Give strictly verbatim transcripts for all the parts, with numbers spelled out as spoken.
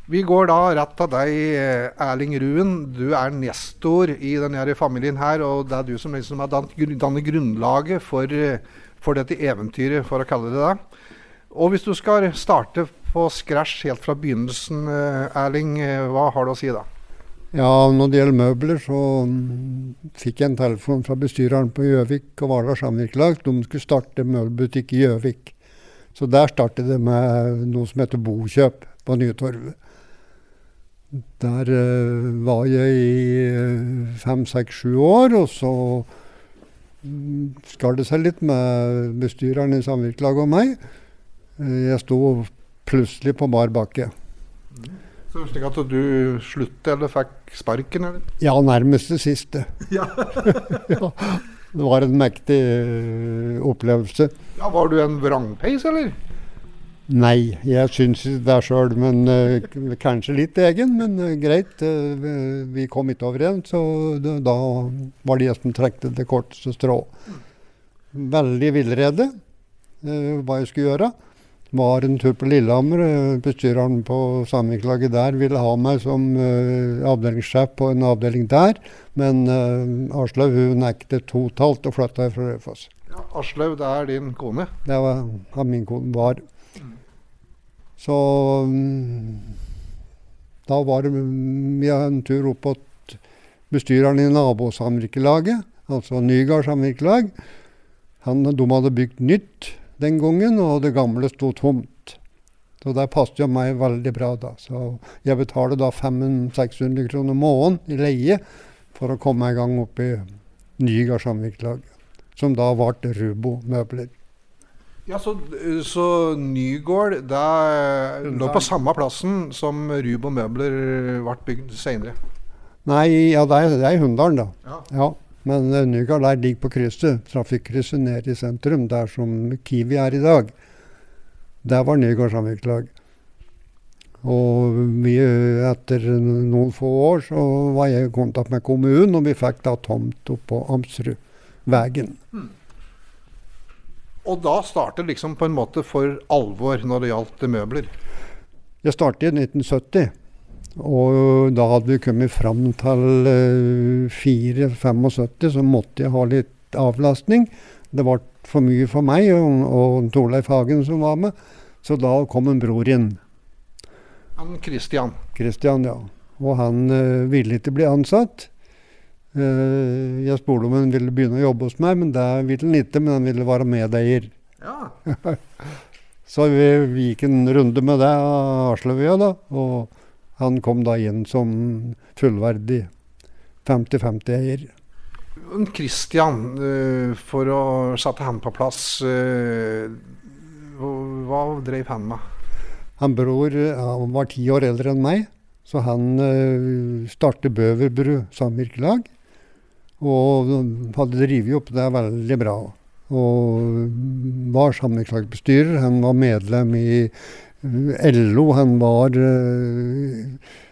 Vi går da rett til deg, Erling Ruen. Du er nestor i denne familien her, og det er du som liksom har dannet grunnlaget for, for dette eventyret, for å kalle det det. Og hvis du skal starte på scratch helt fra begynnelsen, Erling, hva har du å si da? Ja, når det gjelder møbler, så fikk jeg en telefon fra bestyreren på Gjøvik og Hvaler Samvirkelag. De skulle starte møbelbutikk i Gjøvik. Så der startet det med noe som heter Bokjøp på Nytorvet. Der uh, var jeg i uh, fem, seks, sju år, og så um, skar det seg litt med bestyreren i Samvirkelag og meg. Uh, jeg stod plutselig på bar bakke. Mm. Så det slik at du sluttet eller fikk sparken, eller? Ja, nærmest det siste. Ja. Ja, det var en mektig uh, opplevelse. Ja, var du en vrangpeis, eller? Nei, jeg synes ikke det selv, men uh, kanskje litt egen, men uh, greit. Uh, vi kom ikke overens, så da, da var det jeg som trekte det korteste strå. Veldig villrede uh, hva jeg skulle gjøre. Var en tur på Lillehammer. Uh, bestyreren på Samvirkelaget der ville ha meg som uh, avdelingssjef på en avdeling der, men uh, Aslaug hun nektet totalt å flytte fra Raufoss. Ja, Aslaug, det er din kone? Det var, var min kone var. Så um, da var det vi hadde en tur opp til bestyreren i nabosamvirkelaget, altså Nygard samvirkelag. Han, de hadde bygd nytt den gangen, og det gamle stod tomt. Så der passet jo meg veldig bra da. Så jeg betalte da fem hundre til seks hundre kroner måneden i leie for å komme i gang opp i Nygard samvirkelag, som da var Rubo møbler. Ja, så, så Nygård, det lå på samme plassen som Rubo møbler ble bygd senere? Nei, ja, det er, det er i Hunndalen da. Ja. Ja, men uh, Nygård der ligger på krysset, trafikkrysset ned i sentrum, der som Kiwi er i dag. Der var Nygård samvirkelag. Og vi, etter noen få år så var jeg i kontakt med kommunen, og vi fikk da tomt opp på Amsrudvegen. Hmm. Og da startet liksom på en måte for alvor når det gjaldt møbler? Jeg startet i nitten sytti, og da hadde vi kommet fram til uh, fire syttifem, så måtte jeg ha litt avlastning. Det var for mye for meg og, og Torleif Hagen som var med, så da kom en bror inn. Han Christian? Christian, ja. Og han uh, ville ikke bli ansatt. Uh, jeg spurte om han ville begynne å jobbe hos meg, men det ville han ikke, men han ville være medeier. Ja. Så vi, vi gikk en runde med det av Asløvia da, og han kom da inn som fullverdig femti femti eier. Christian, uh, for å sette han på plass, uh, hva drev han med? Han bror han var ti år eldre enn meg, så han uh, startet Bøverbru samvirkelag. Og hadde drivet opp det veldig bra. Og var samvirkelagsbestyrer. Han var medlem i L O. Han var uh,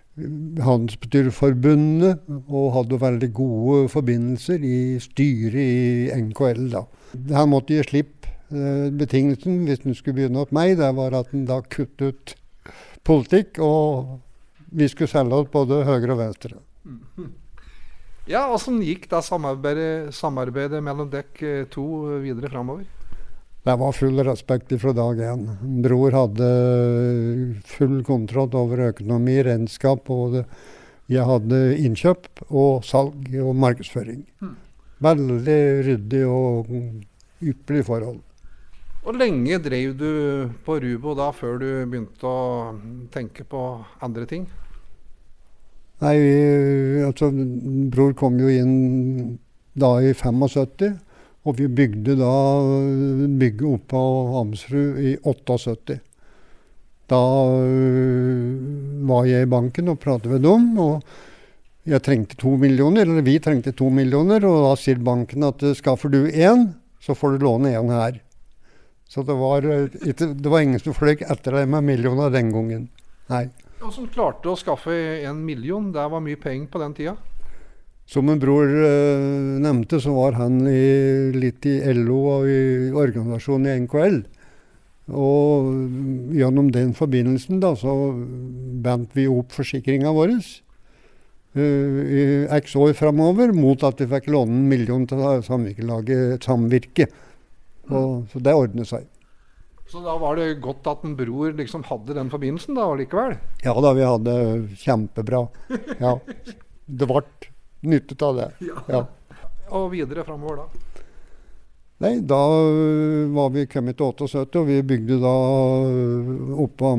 Handelsbestyrerforbundet og hadde veldig gode forbindelser i styret i N K L da. Han måtte gi slipp. Uh, betingelsen hvis han skulle begynne hos meg, det var at han da kuttet ut politikk, og vi skulle selge oss både høyre og venstre. Mm-hmm. Ja, hvordan gikk da samarbeidet, samarbeidet mellom dekk to videre fremover? Det var full respekt fra dag én. Bror hadde full kontroll over økonomi, regnskap, og det, jeg hadde innkjøp og salg og markedsføring. Hmm. Veldig ryddig og ypperlig forhold. Hvor lenge drev du på Rubo da, før du begynte å tenke på andre ting? Nei, altså, bror kom jo inn da i syttifem, og vi bygde da bygget opp på Amsrud i syttiåtte. Da uh, var jeg i banken og pratet med dem, og jeg trengte to millioner, eller vi trengte to millioner, og da sier banken at skaffer du en, så får du låne en her. Så det var, ikke, det var ingen som fløy etter deg med millioner den gangen. Nei. Og som klarte å skaffe en million, det var mye penger på den tida? Som en bror uh, nevnte, så var han i, litt i L O og i organisasjonen i N K L. Og gjennom den forbindelsen da, så bandt vi opp forsikringen vår uh, i x år fremover, mot at vi fikk låne en million til samvirkelaget Samvirke. Og, så det ordnet seg. Så da var det godt at en bror liksom hadde den forbindelsen da, likevel? Ja da, vi hadde kjempebra. Ja, det ble nyttet av det. Ja. Ja. Og videre fremover da? Nei, da var vi kommet til syttiåtte, og vi bygde da oppe på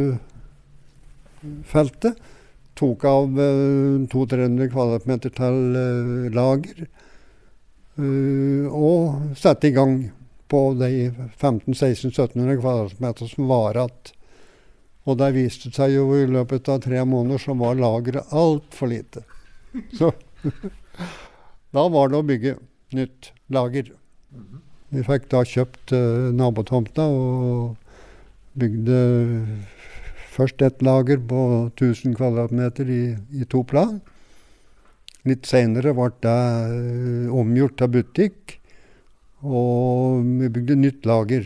Amsrud-feltet. Tok av uh, to til tre hundre kvadratmeter til uh, lager, uh, og satte i gang på de femten seksten sytten hundre kvadratmeter som var at. Og det viste seg jo i løpet av tre måneder så var lageret alt for lite. Så da var det å bygge nytt lager. Vi fikk da kjøpt uh, nabotomta og bygde først et lager på tusen kvadratmeter i, i to plan. Litt senere ble det uh, omgjort til butikk. Og vi bygde nytt lager.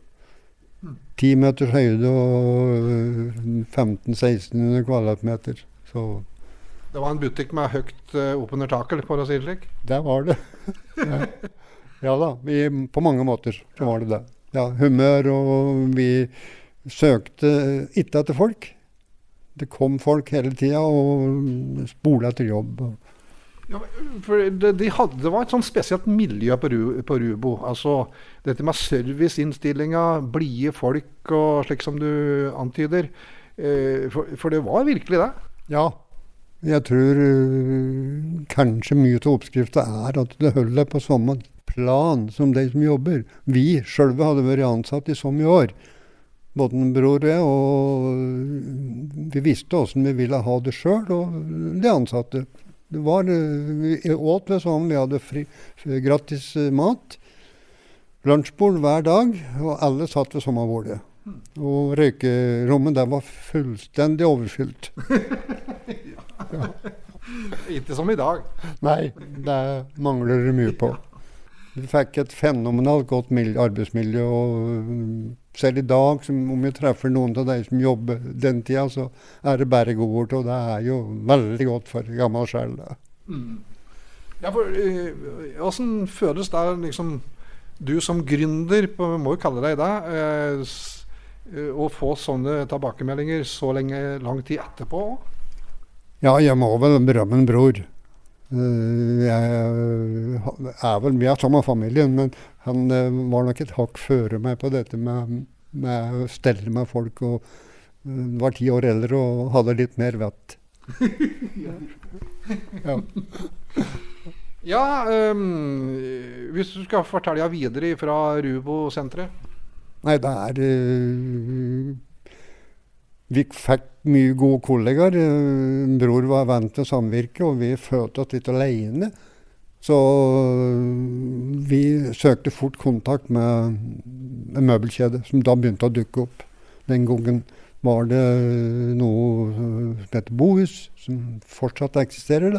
Ti meters høyde og femten seksten hundre kvadratmeter. Så det var en butikk med høyt uh, opp under taket, for å si det slik? Det var det. Ja, ja da, vi, på mange måter så var det det. Ja, humør, og vi søkte ikke etter folk. Det kom folk hele tiden og spolet etter jobb. Ja, for det, de hadde, det var et sånn spesielt miljø på, Ru, på Rubo. Altså dette med serviceinnstillinger, blide folk og slik som du antyder. Eh, for, for det var virkelig det. Ja, jeg tror uh, kanskje mye av oppskriften er at det holder på samme plan som de som jobber. Vi selv hadde vært ansatt i så mye år. Både en bror og jeg, og vi visste hvordan vi ville ha det selv, og de ansatte. Det var, vi åt ved sånn, vi hadde fri, gratis mat, lunsjbord hver dag, og alle satt ved samme bordet. Og røykerommet der var fullstendig overfylt. Ja. Ikke som i dag. Nei, det mangler det mye på. Vi fikk et fenomenalt godt arbeidsmiljø, og selv i dag, som om jeg treffer noen av de som jobber den tida, så er det bare godord, og det er jo veldig godt for gammel sjel. Mm. Ja, for hvordan uh, føles det liksom, du som gründer, på, må jo kalle deg det, uh, s, uh, å få sånne tilbakemeldinger så lenge, lang tid etterpå? Ja, jeg må vel berømme en bror. Uh, jeg er vel, vi er samme familien, men han uh, var nok et hakk føre meg på dette med, med å stelle med folk, og uh, var ti år eldre og hadde litt mer vett. Ja, ja um, hvis du skal fortelle videre fra Rubo-senteret? Nei, det er uh, vi fikk mye gode kollegaer. En bror var venn til Samvirke, og vi følte oss litt alene. Så vi søkte fort kontakt med en møbelkjede som da begynte å dukke opp. Den gangen var det noe som heter Bohus, som fortsatt eksisterer da.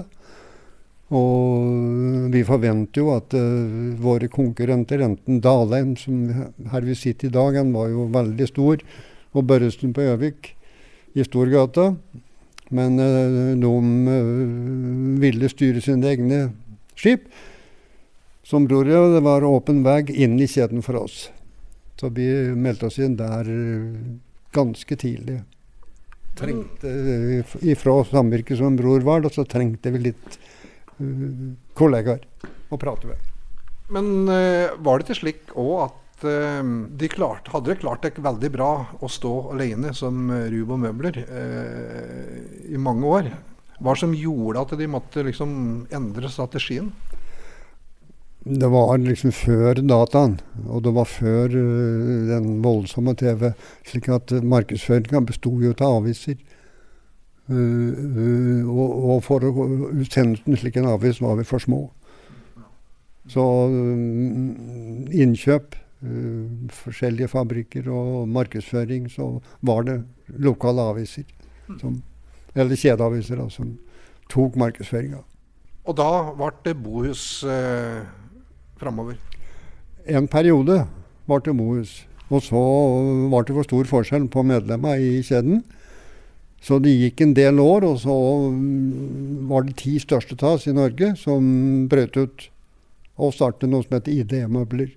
Og vi forventer jo at uh, våre konkurrenter, enten Dalheim, som her vi sitter i dag, han var jo veldig stor, og Børresen på Gjøvik i Storgata. Men uh, de uh, ville styre sine egne skip. Som bror, ja, det var åpen vei inn i kjeden for oss. Så vi meldte oss inn der uh, ganske tidlig. Trengte, uh, ifra samvirket som bror var, da, så trengte vi litt uh, kollegaer å prate med. Men uh, var det ikke slik også at de klarte, hadde det klart det veldig bra å stå alene som Rubo Møbler eh, i mange år? Hva som gjorde at de måtte liksom endre strategien? Det var liksom før dataen, og det var før uh, den voldsomme T V, slik at markedsføringen bestod jo av aviser. Uh, uh, og, og for å sende en slik en avis var vi for små. Så uh, innkjøp, Uh, forskjellige fabrikker og markedsføring, så var det lokale aviser, som, eller kjedeaviser da, som tok markedsføringa. Og da ble det Bohus eh, fremover? En periode ble det Bohus, og så ble det for stor forskjell på medlemmene i kjeden. Så det gikk en del år, og så var det ti største tas i Norge som brøt ut og startet noe som heter I D E-møbler.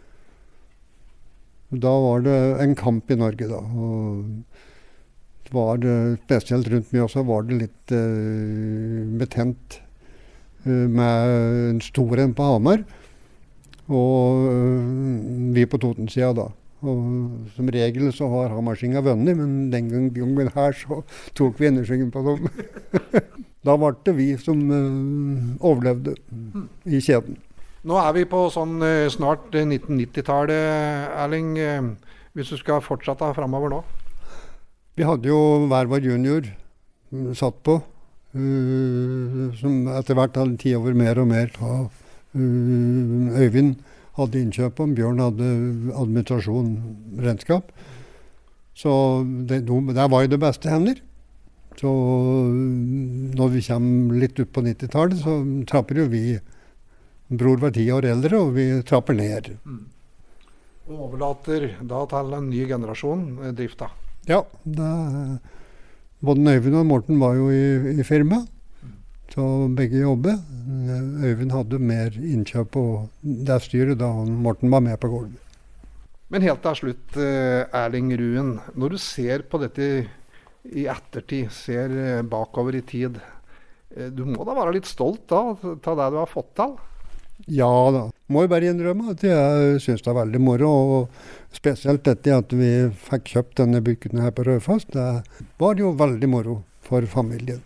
Da var det en kamp i Norge da. Og det var spesielt rundt meg også var det litt uh, betent uh, med en stor en på Hamar. Og uh, vi på Toten-sida da. Og som regel så har Hamarsinga vunnet, men den gangen her så tok vi innersvingen på dem. Da var det vi som uh, overlevde i kjeden. Nå er vi på sånn uh, snart uh, nitten nitti-tallet, Erling. Uh, hvis du skal fortsette fremover nå? Vi hadde jo hver vår junior uh, satt på, uh, som etter hvert hadde tid over mer og mer av uh, Øyvind. Hadde innkjøp om, Bjørn hadde administrasjon, regnskap. Så det, der var jo det beste hender. Så når vi kommer litt ut på nitti-tallet, så trapper jo vi. Bror var ti år eldre, og vi trapper ned. Mm. Og overlater da til en ny generasjon drifta? Ja, det, både Øyvind og Morten var jo i, i firma. Så begge jobber. Øyvind hadde mer innkjøp og det styret da Morten var med på gulvet. Men helt til slutt, Erling Ruen. Når du ser på dette i ettertid, ser bakover i tid, du må da være litt stolt da, av det du har fått til? Ja da. Må jo bare innrømme at jeg synes det er veldig moro. Og spesielt dette at vi fikk kjøpt denne bygden her på Raufoss. Det var jo veldig moro for familien.